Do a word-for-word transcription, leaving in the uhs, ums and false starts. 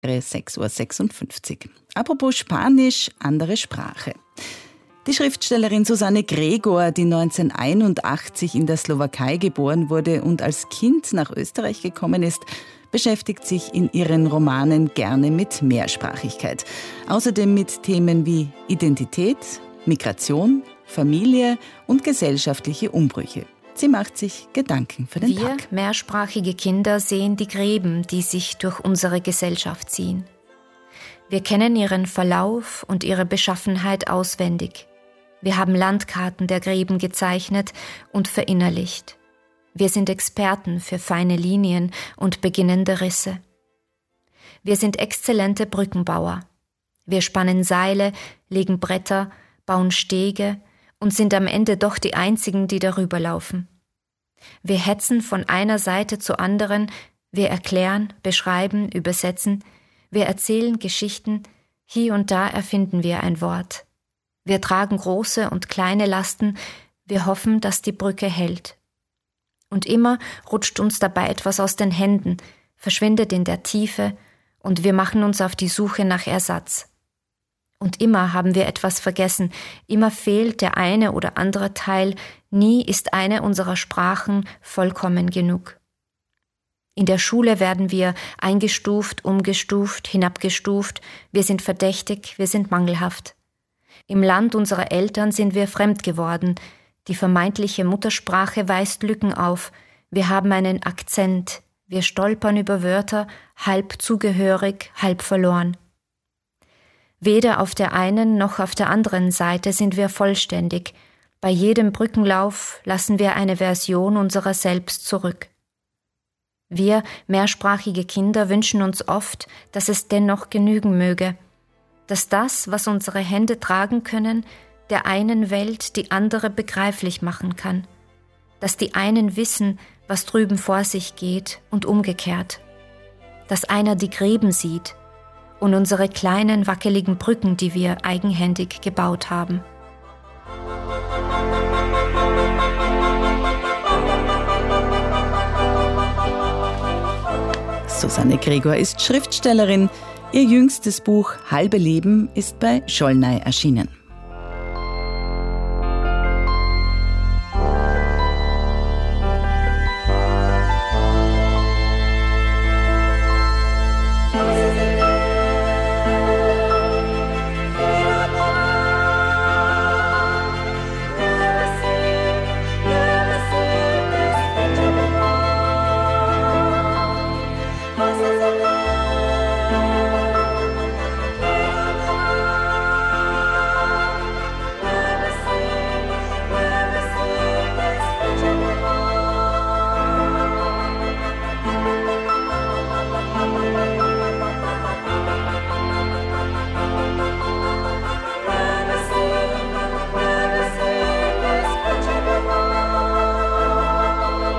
sechs Uhr sechsundfünfzig. Apropos Spanisch, andere Sprache. Die Schriftstellerin Susanne Gregor, die neunzehnhunderteinundachtzig in der Slowakei geboren wurde und als Kind nach Österreich gekommen ist, beschäftigt sich in ihren Romanen gerne mit Mehrsprachigkeit. Außerdem mit Themen wie Identität, Migration, Familie und gesellschaftliche Umbrüche. Sie macht sich Gedanken für den Wir, Tag. Wir, mehrsprachige Kinder, sehen die Gräben, die sich durch unsere Gesellschaft ziehen. Wir kennen ihren Verlauf und ihre Beschaffenheit auswendig. Wir haben Landkarten der Gräben gezeichnet und verinnerlicht. Wir sind Experten für feine Linien und beginnende Risse. Wir sind exzellente Brückenbauer. Wir spannen Seile, legen Bretter, bauen Stege und sind am Ende doch die Einzigen, die darüber laufen. Wir hetzen von einer Seite zur anderen, wir erklären, beschreiben, übersetzen, wir erzählen Geschichten, hier und da erfinden wir ein Wort. Wir tragen große und kleine Lasten, wir hoffen, dass die Brücke hält. Und immer rutscht uns dabei etwas aus den Händen, verschwindet in der Tiefe und wir machen uns auf die Suche nach Ersatz. Und immer haben wir etwas vergessen, immer fehlt der eine oder andere Teil, nie ist eine unserer Sprachen vollkommen genug. In der Schule werden wir eingestuft, umgestuft, hinabgestuft, wir sind verdächtig, wir sind mangelhaft. Im Land unserer Eltern sind wir fremd geworden, die vermeintliche Muttersprache weist Lücken auf, wir haben einen Akzent, wir stolpern über Wörter, halb zugehörig, halb verloren. Weder auf der einen noch auf der anderen Seite sind wir vollständig, bei jedem Brückenlauf lassen wir eine Version unserer selbst zurück. Wir, mehrsprachige Kinder, wünschen uns oft, dass es dennoch genügen möge, dass das, was unsere Hände tragen können, der einen Welt die andere begreiflich machen kann, dass die einen wissen, was drüben vor sich geht und umgekehrt, dass einer die Gräben sieht und unsere kleinen, wackeligen Brücken, die wir eigenhändig gebaut haben. Susanne Gregor ist Schriftstellerin. Ihr jüngstes Buch Halbe Leben ist bei Schollnay erschienen.